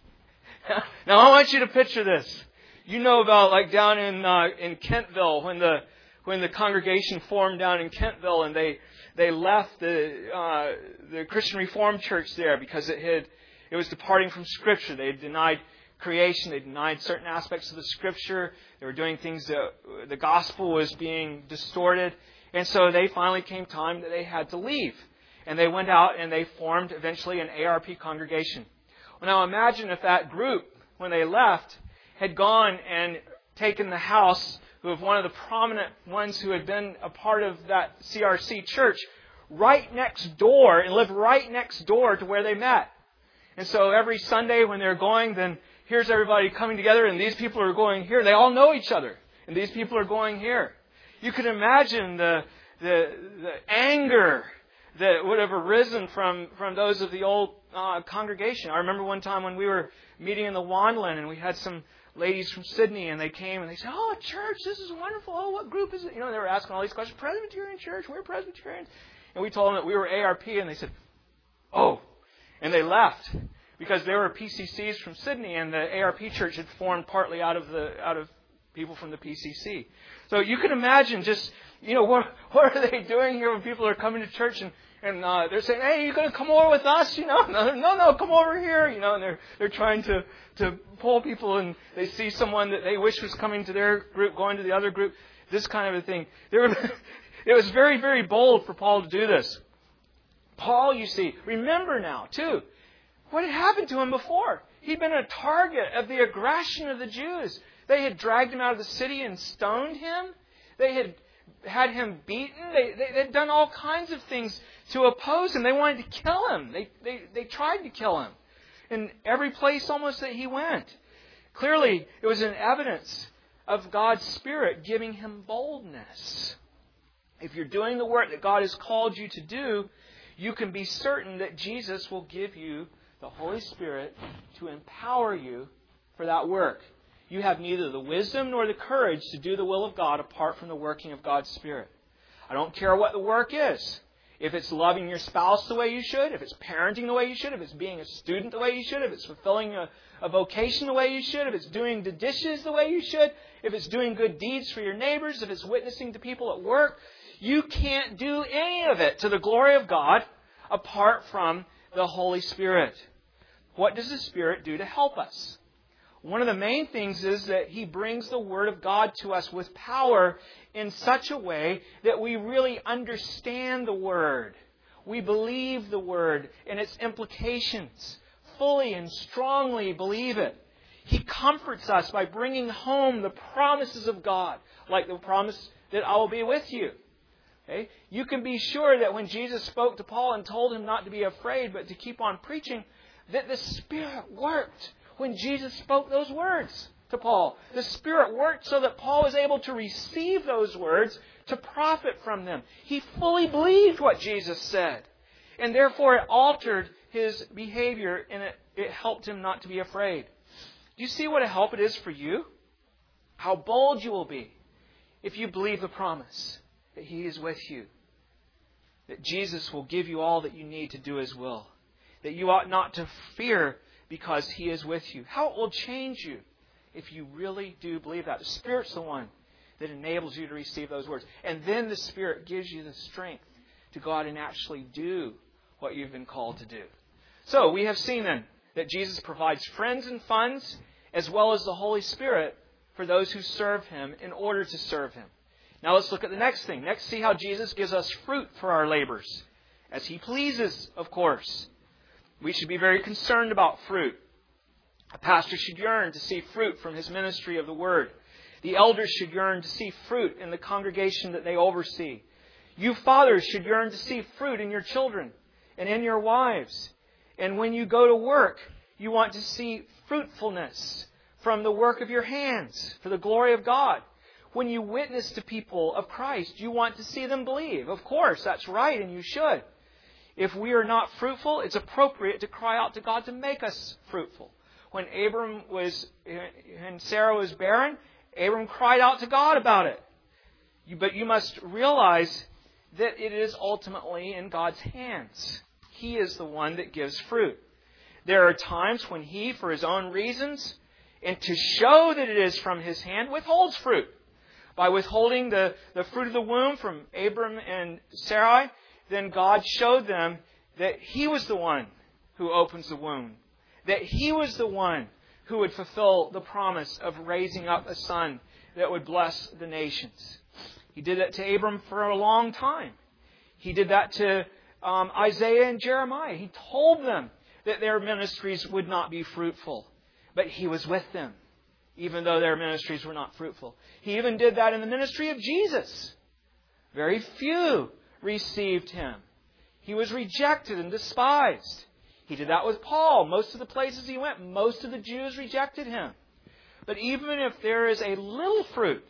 Now I want you to picture this. You know about like down in uh, in Kentville when the when the congregation formed down in Kentville and they they left the uh, the Christian Reformed Church there because it had it was departing from Scripture. They had denied creation. They denied certain aspects of the Scripture. They were doing things that the gospel was being distorted, and so they finally came time that they had to leave. And they went out and they formed eventually an A R P congregation. Well, now imagine if that group, when they left, had gone and taken the house of one of the prominent ones who had been a part of that C R C church right next door and lived right next door to where they met. And so every Sunday when they're going, then here's everybody coming together and these people are going here. They all know each other. And these people are going here. You can imagine the the, the anger that would have arisen from, from those of the old uh, congregation. I remember one time when we were meeting in the Wanlin and we had some ladies from Sydney and they came and they said, "Oh, church, this is wonderful. Oh, what group is it?" You know, they were asking all these questions. Presbyterian church, we're Presbyterians. And we told them that we were A R P and they said, "Oh." And they left because they were P C Cs from Sydney and the A R P church had formed partly out of the out of people from the P C C. So you can imagine just, you know, what what are they doing here when people are coming to church and, and uh, they're saying, "Hey, you going to come over with us?" You know, no, no, no, come over here. You know, and they're they're trying to, to pull people and they see someone that they wish was coming to their group, going to the other group, this kind of a thing. They were, it was very, very bold for Paul to do this. Paul, you see, remember now, too, what had happened to him before. He'd been a target of the aggression of the Jews. They had dragged him out of the city and stoned him. They had had him beaten. They, they, they'd done all kinds of things to oppose him. They wanted to kill him. They, they, they tried to kill him in every place almost that he went. Clearly, it was an evidence of God's Spirit giving him boldness. If you're doing the work that God has called you to do, you can be certain that Jesus will give you the Holy Spirit to empower you for that work. You have neither the wisdom nor the courage to do the will of God apart from the working of God's Spirit. I don't care what the work is. If it's loving your spouse the way you should, if it's parenting the way you should, if it's being a student the way you should, if it's fulfilling a, a vocation the way you should, if it's doing the dishes the way you should, if it's doing good deeds for your neighbors, if it's witnessing to people at work, you can't do any of it to the glory of God apart from the Holy Spirit. What does the Spirit do to help us? One of the main things is that He brings the Word of God to us with power in such a way that we really understand the Word. We believe the Word and its implications. Fully and strongly believe it. He comforts us by bringing home the promises of God, like the promise that I will be with you. Okay? You can be sure that when Jesus spoke to Paul and told him not to be afraid but to keep on preaching, that the Spirit worked when Jesus spoke those words to Paul. The Spirit worked so that Paul was able to receive those words to profit from them. He fully believed what Jesus said. And therefore it altered his behavior and it, it helped him not to be afraid. Do you see what a help it is for you? How bold you will be if you believe the promise that He is with you. That Jesus will give you all that you need to do His will. That you ought not to fear because He is with you. How it will change you if you really do believe that. The Spirit's the one that enables you to receive those words. And then the Spirit gives you the strength to go out and actually do what you've been called to do. So we have seen then that Jesus provides friends and funds as well as the Holy Spirit for those who serve Him in order to serve Him. Now let's look at the next thing. Next, see how Jesus gives us fruit for our labors. As He pleases, of course. We should be very concerned about fruit. A pastor should yearn to see fruit from his ministry of the Word. The elders should yearn to see fruit in the congregation that they oversee. You fathers should yearn to see fruit in your children and in your wives. And when you go to work, you want to see fruitfulness from the work of your hands for the glory of God. When you witness to people of Christ, you want to see them believe. Of course, that's right, and you should. If we are not fruitful, it's appropriate to cry out to God to make us fruitful. When Abram was, and Sarah was barren, Abram cried out to God about it. But you must realize that it is ultimately in God's hands. He is the one that gives fruit. There are times when He, for His own reasons, and to show that it is from His hand, withholds fruit. By withholding the, the fruit of the womb from Abram and Sarai, then God showed them that He was the one who opens the womb. That He was the one who would fulfill the promise of raising up a son that would bless the nations. He did that to Abram for a long time. He did that to um, Isaiah and Jeremiah. He told them that their ministries would not be fruitful. But He was with them, even though their ministries were not fruitful. He even did that in the ministry of Jesus. Very few received Him. He was rejected and despised. He did that with Paul. Most of the places he went, most of the Jews rejected him. But even if there is a little fruit,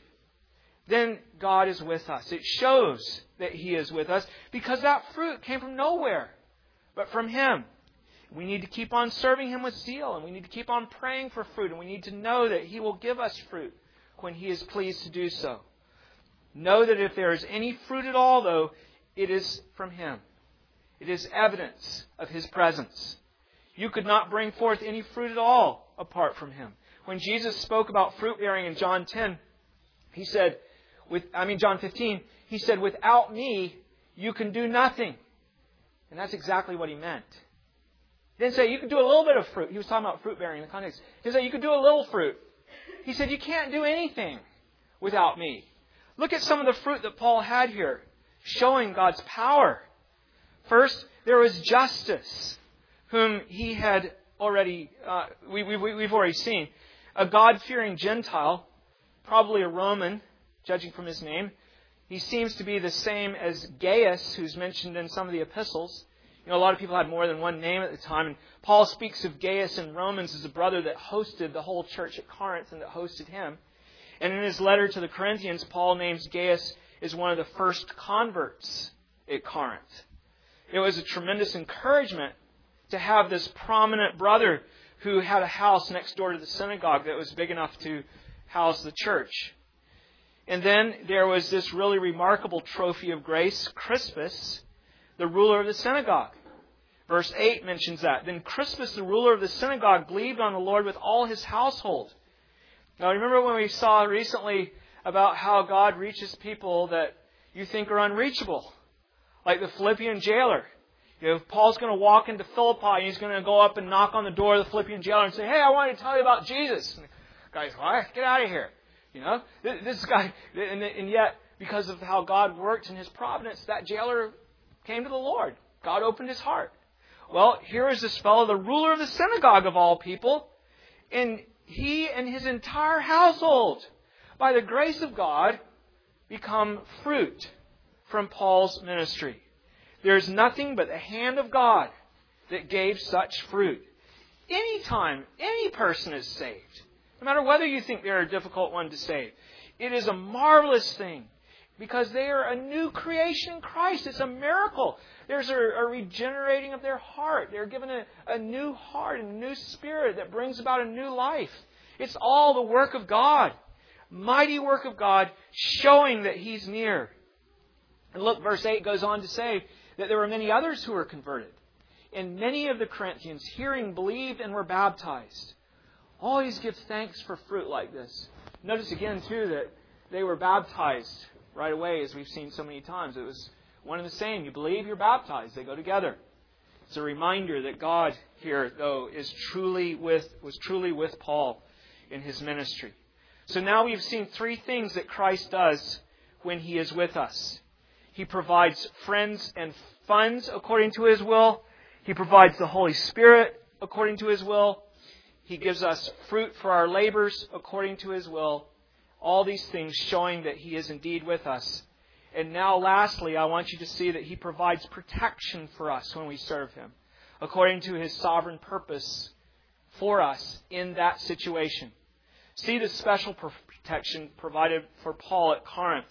then God is with us. It shows that He is with us because that fruit came from nowhere, but from Him. We need to keep on serving Him with zeal, and we need to keep on praying for fruit, and we need to know that He will give us fruit when He is pleased to do so. Know that if there is any fruit at all, though, it is from Him. It is evidence of His presence. You could not bring forth any fruit at all apart from Him. When Jesus spoke about fruit bearing in John ten, He said, with I mean John fifteen, He said, "Without me, you can do nothing." And that's exactly what He meant. He didn't say you can do a little bit of fruit. He was talking about fruit bearing in the context. He said you could do a little fruit. He said you can't do anything without me. Look at some of the fruit that Paul had here, showing God's power. First, there was Justus, whom he had already, uh, we, we, we've already seen. A God-fearing Gentile, probably a Roman, judging from his name. He seems to be the same as Gaius, who's mentioned in some of the epistles. You know, a lot of people had more than one name at the time. And Paul speaks of Gaius in Romans as a brother that hosted the whole church at Corinth and that hosted him. And in his letter to the Corinthians, Paul names Gaius as one of the first converts at Corinth. It was a tremendous encouragement to have this prominent brother who had a house next door to the synagogue that was big enough to house the church. And then there was this really remarkable trophy of grace, Crispus, the ruler of the synagogue. Verse eight mentions that. Then Crispus, the ruler of the synagogue, believed on the Lord with all his household. Now remember when we saw recently about how God reaches people that you think are unreachable, like the Philippian jailer. You know, Paul's going to walk into Philippi and he's going to go up and knock on the door of the Philippian jailer and say, "Hey, I want to tell you about Jesus." And the guy's, "What? Get out of here." You know, this guy, and, and yet because of how God worked in His providence, that jailer came to the Lord. God opened his heart. Well, here is this fellow, the ruler of the synagogue of all people, and he and his entire household, by the grace of God, become fruit from Paul's ministry. There is nothing but the hand of God that gave such fruit. Anytime any person is saved, no matter whether you think they're a difficult one to save, it is a marvelous thing because they are a new creation in Christ. It's a miracle. There's a, a regenerating of their heart. They're given a, a new heart and a new spirit that brings about a new life. It's all the work of God. Mighty work of God showing that He's near. And look, verse eight goes on to say that there were many others who were converted. And many of the Corinthians, hearing, believed and were baptized. Always give thanks for fruit like this. Notice again, too, that they were baptized right away, as we've seen so many times. It was one and the same. You believe, you're baptized. They go together. It's a reminder that God here, though, is truly with was truly with Paul in his ministry. So now we've seen three things that Christ does when He is with us. He provides friends and funds according to His will. He provides the Holy Spirit according to His will. He gives us fruit for our labors according to His will. All these things showing that He is indeed with us. And now lastly, I want you to see that He provides protection for us when we serve Him, according to His sovereign purpose for us in that situation. See the special protection provided for Paul at Corinth.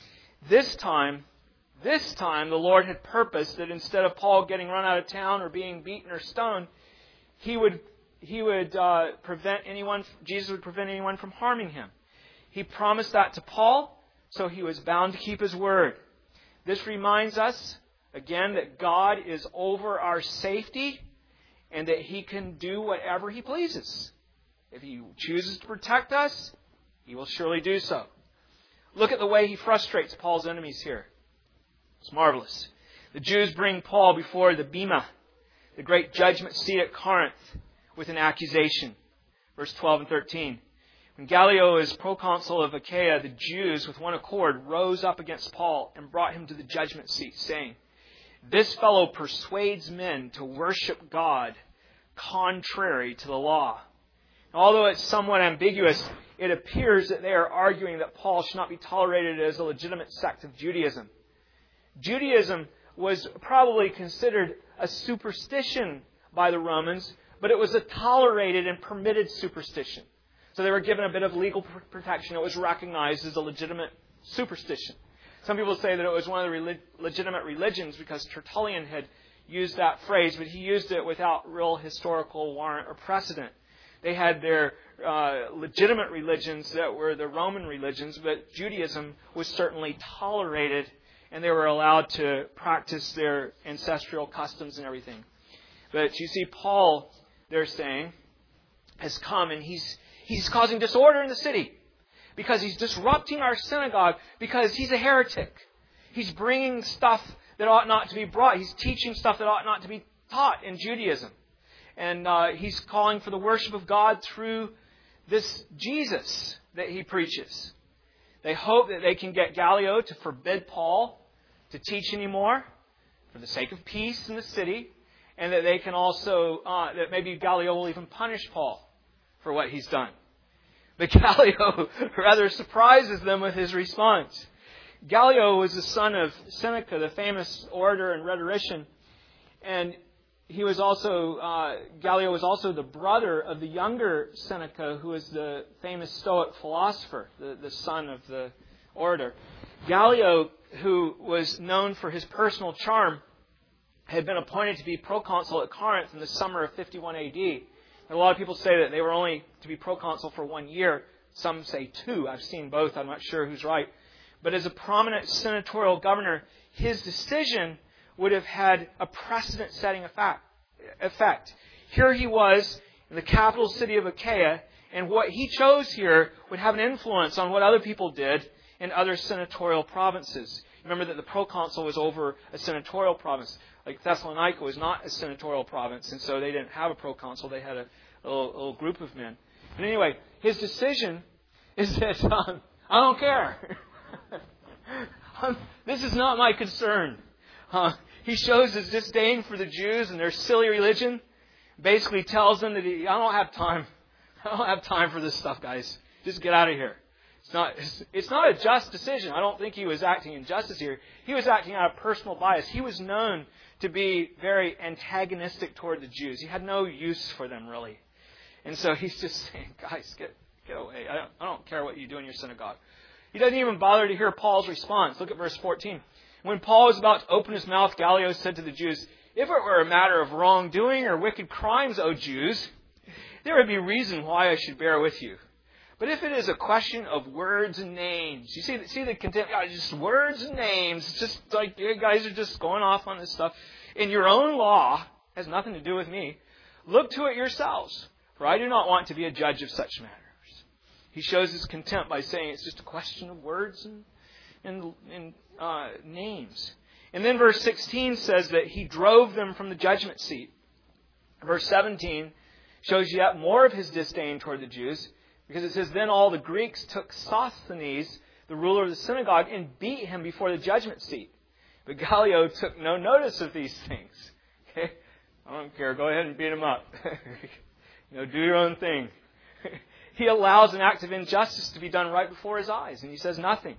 This time, this time the Lord had purposed that instead of Paul getting run out of town or being beaten or stoned, He would He would uh, prevent anyone. Jesus would prevent anyone from harming him. He promised that to Paul, so he was bound to keep his word. This reminds us, again, that God is over our safety and that He can do whatever He pleases. If He chooses to protect us, He will surely do so. Look at the way He frustrates Paul's enemies here. It's marvelous. The Jews bring Paul before the Bema, the great judgment seat at Corinth, with an accusation. Verse twelve and thirteen. When Gallio is proconsul of Achaia, the Jews with one accord rose up against Paul and brought him to the judgment seat, saying, "This fellow persuades men to worship God contrary to the law." Although it's somewhat ambiguous, it appears that they are arguing that Paul should not be tolerated as a legitimate sect of Judaism. Judaism was probably considered a superstition by the Romans, but it was a tolerated and permitted superstition. So they were given a bit of legal protection. It was recognized as a legitimate superstition. Some people say that it was one of the relig- legitimate religions because Tertullian had used that phrase, but he used it without real historical warrant or precedent. They had their uh, legitimate religions that were the Roman religions, but Judaism was certainly tolerated, and they were allowed to practice their ancestral customs and everything. But you see, Paul, they're saying, has come, and he's he's causing disorder in the city because he's disrupting our synagogue because he's a heretic. He's bringing stuff that ought not to be brought. He's teaching stuff that ought not to be taught in Judaism. And uh, he's calling for the worship of God through this Jesus that he preaches. They hope that they can get Gallio to forbid Paul to teach anymore for the sake of peace in the city, and that they can also, uh, that maybe Gallio will even punish Paul for what he's done. But Gallio rather surprises them with his response. Gallio was the son of Seneca, the famous orator and rhetorician, and he was also, uh, Gallio was also the brother of the younger Seneca, who was the famous Stoic philosopher, the, the son of the orator. Gallio, who was known for his personal charm, had been appointed to be proconsul at Corinth in the summer of fifty-one A D. And a lot of people say that they were only to be proconsul for one year. Some say two. I've seen both. I'm not sure who's right. But as a prominent senatorial governor, his decision would have had a precedent-setting effect. Here he was in the capital city of Achaia, and what he chose here would have an influence on what other people did in other senatorial provinces. Remember that the proconsul was over a senatorial province. Like Thessalonica was not a senatorial province, and so they didn't have a proconsul. They had a, a, little, a little group of men. But anyway, his decision is that um, I don't care. um, this is not my concern. Uh, he shows his disdain for the Jews and their silly religion. Basically tells them that he, I don't have time. I don't have time for this stuff, guys. Just get out of here. It's not, it's, it's not a just decision. I don't think he was acting in justice here. He was acting out of personal bias. He was known to be very antagonistic toward the Jews. He had no use for them, really. And so he's just saying, guys, get, get away. I don't, I don't care what you do in your synagogue. He doesn't even bother to hear Paul's response. Look at verse fourteen. When Paul was about to open his mouth, Gallio said to the Jews, if it were a matter of wrongdoing or wicked crimes, O Jews, there would be reason why I should bear with you. But if it is a question of words and names, you see, see the contempt, just words and names, it's just like you guys are just going off on this stuff. In your own law, has nothing to do with me. Look to it yourselves, for I do not want to be a judge of such matters. He shows his contempt by saying it's just a question of words and, and, and uh, names. And then verse sixteen says that he drove them from the judgment seat. Verse seventeen shows yet more of his disdain toward the Jews, because it says, then all the Greeks took Sosthenes, the ruler of the synagogue, and beat him before the judgment seat. But Gallio took no notice of these things. Okay? I don't care. Go ahead and beat him up. you know, do your own thing. He allows an act of injustice to be done right before his eyes, and he says nothing.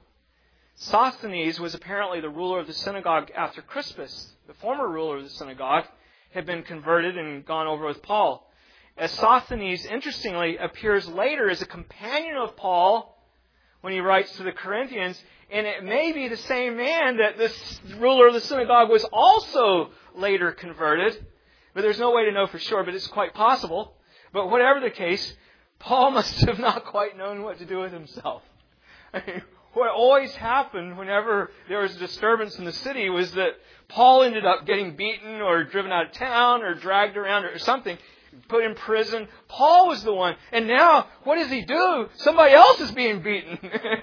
Sosthenes was apparently the ruler of the synagogue after Crispus, the former ruler of the synagogue, had been converted and gone over with Paul. As Sosthenes, interestingly, appears later as a companion of Paul when he writes to the Corinthians, and it may be the same man that this ruler of the synagogue was also later converted, but there's no way to know for sure, but it's quite possible. But whatever the case, Paul must have not quite known what to do with himself. I mean, what always happened whenever there was a disturbance in the city was that Paul ended up getting beaten or driven out of town or dragged around or something, put in prison. Paul was the one. And now, what does he do? Somebody else is being beaten.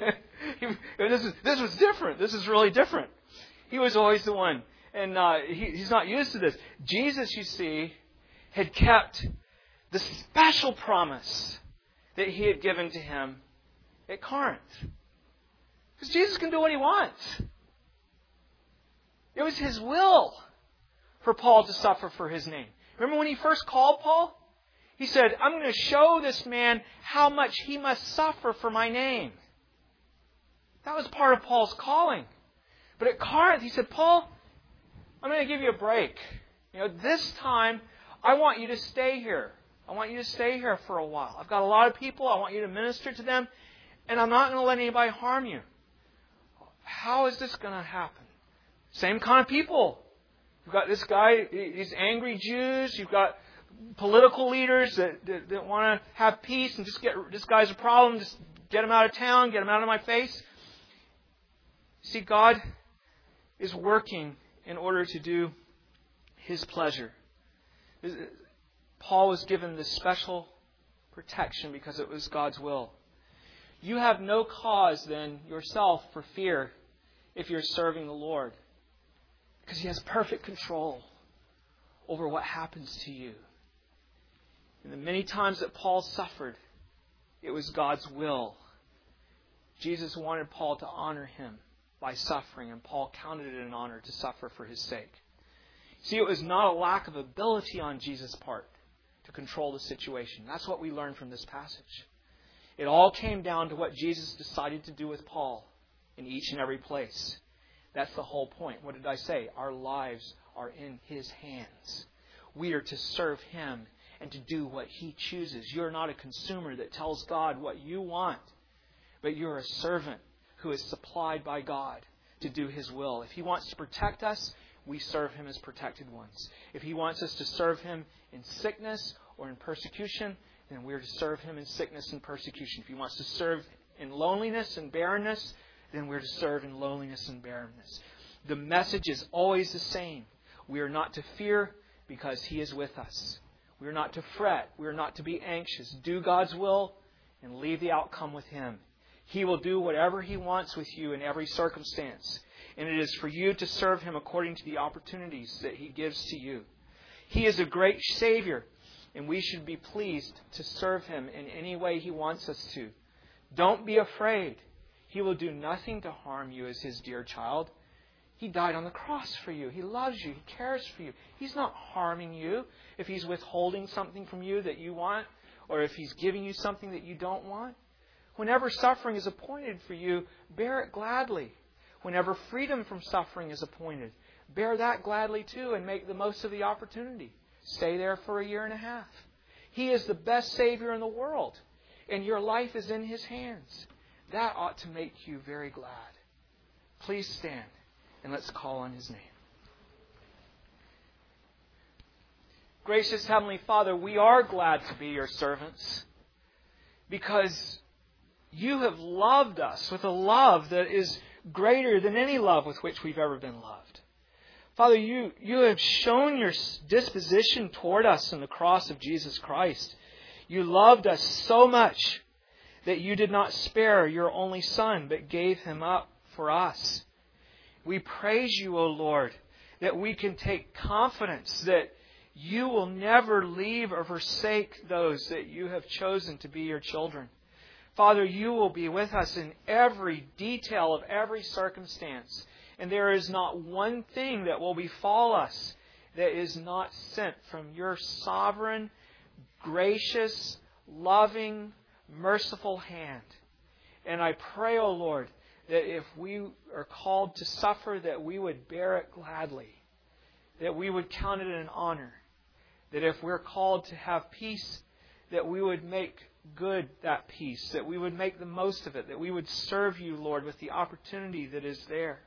this, is, this was different. This is really different. He was always the one. And uh, he, he's not used to this. Jesus, you see, had kept the special promise that he had given to him at Corinth. Because Jesus can do what he wants. It was his will for Paul to suffer for his name. Remember when he first called Paul? He said, I'm going to show this man how much he must suffer for my name. That was part of Paul's calling. But at Corinth, he said, Paul, I'm going to give you a break. You know, this time, I want you to stay here. I want you to stay here for a while. I've got a lot of people. I want you to minister to them. And I'm not going to let anybody harm you. How is this going to happen? Same kind of people. You've got this guy, these angry Jews. You've got political leaders that, that, that want to have peace and just get, this guy's a problem. Just get him out of town. Get him out of my face. See, God is working in order to do His pleasure. Paul was given this special protection because it was God's will. You have no cause then yourself for fear if you're serving the Lord. Because He has perfect control over what happens to you. And the many times that Paul suffered, it was God's will. Jesus wanted Paul to honor Him by suffering, and Paul counted it an honor to suffer for His sake. See, it was not a lack of ability on Jesus' part to control the situation. That's what we learn from this passage. It all came down to what Jesus decided to do with Paul in each and every place. That's the whole point. What did I say? Our lives are in His hands. We are to serve Him and to do what He chooses. You're not a consumer that tells God what you want, but you're a servant who is supplied by God to do His will. If He wants to protect us, we serve Him as protected ones. If He wants us to serve Him in sickness or in persecution, then we're to serve Him in sickness and persecution. If He wants to serve in loneliness and barrenness, then we're to serve in loneliness and barrenness. The message is always the same. We are not to fear because He is with us. We are not to fret. We are not to be anxious. Do God's will and leave the outcome with Him. He will do whatever He wants with you in every circumstance. And it is for you to serve Him according to the opportunities that He gives to you. He is a great Savior, and we should be pleased to serve Him in any way He wants us to. Don't be afraid. He will do nothing to harm you as His dear child. He died on the cross for you. He loves you. He cares for you. He's not harming you if He's withholding something from you that you want, or if He's giving you something that you don't want. Whenever suffering is appointed for you, bear it gladly. Whenever freedom from suffering is appointed, bear that gladly too and make the most of the opportunity. Stay there for a year and a half. He is the best Savior in the world, and your life is in His hands. That ought to make you very glad. Please stand and let's call on His name. Gracious Heavenly Father, we are glad to be your servants because you have loved us with a love that is greater than any love with which we've ever been loved. Father, you, you have shown your disposition toward us in the cross of Jesus Christ. You loved us so much that you did not spare your only Son, but gave Him up for us. We praise you, O Lord, that we can take confidence that you will never leave or forsake those that you have chosen to be your children. Father, you will be with us in every detail of every circumstance. And there is not one thing that will befall us that is not sent from your sovereign, gracious, loving, merciful hand. And I pray, O Lord, that if we are called to suffer, that we would bear it gladly, that we would count it an honor, that if we're called to have peace, that we would make good that peace, that we would make the most of it, that we would serve you, Lord, with the opportunity that is there.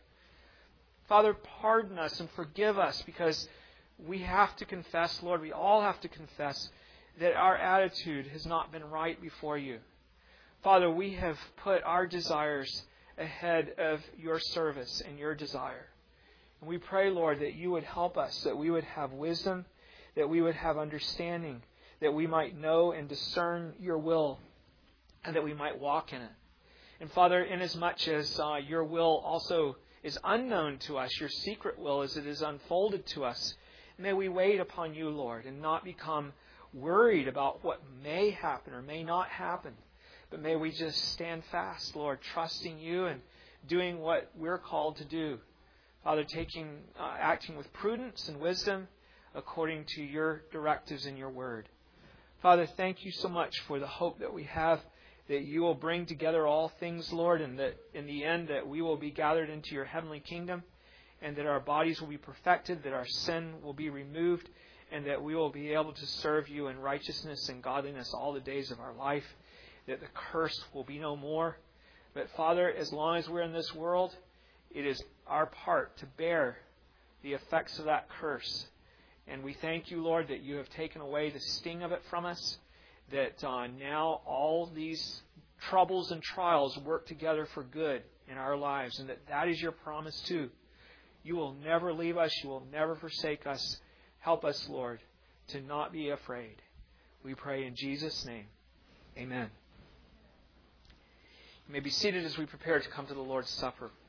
Father, pardon us and forgive us because we have to confess, Lord, we all have to confess that our attitude has not been right before you. Father, we have put our desires ahead of your service and your desire. And we pray, Lord, that you would help us, that we would have wisdom, that we would have understanding, that we might know and discern your will, and that we might walk in it. And Father, inasmuch as uh, your will also is unknown to us, your secret will as it is unfolded to us, may we wait upon you, Lord, and not become worried about what may happen or may not happen. But may we just stand fast, Lord, trusting you and doing what we're called to do. Father, taking, uh, acting with prudence and wisdom according to your directives in your word. Father, thank you so much for the hope that we have that you will bring together all things, Lord, and that in the end that we will be gathered into your heavenly kingdom, and that our bodies will be perfected, that our sin will be removed, and that we will be able to serve you in righteousness and godliness all the days of our life, that the curse will be no more. But Father, as long as we're in this world, it is our part to bear the effects of that curse. And we thank you, Lord, that you have taken away the sting of it from us, that uh, now all these troubles and trials work together for good in our lives, and that that is your promise too. You will never leave us. You will never forsake us. Help us, Lord, to not be afraid. We pray in Jesus' name. Amen. You may be seated as we prepare to come to the Lord's Supper.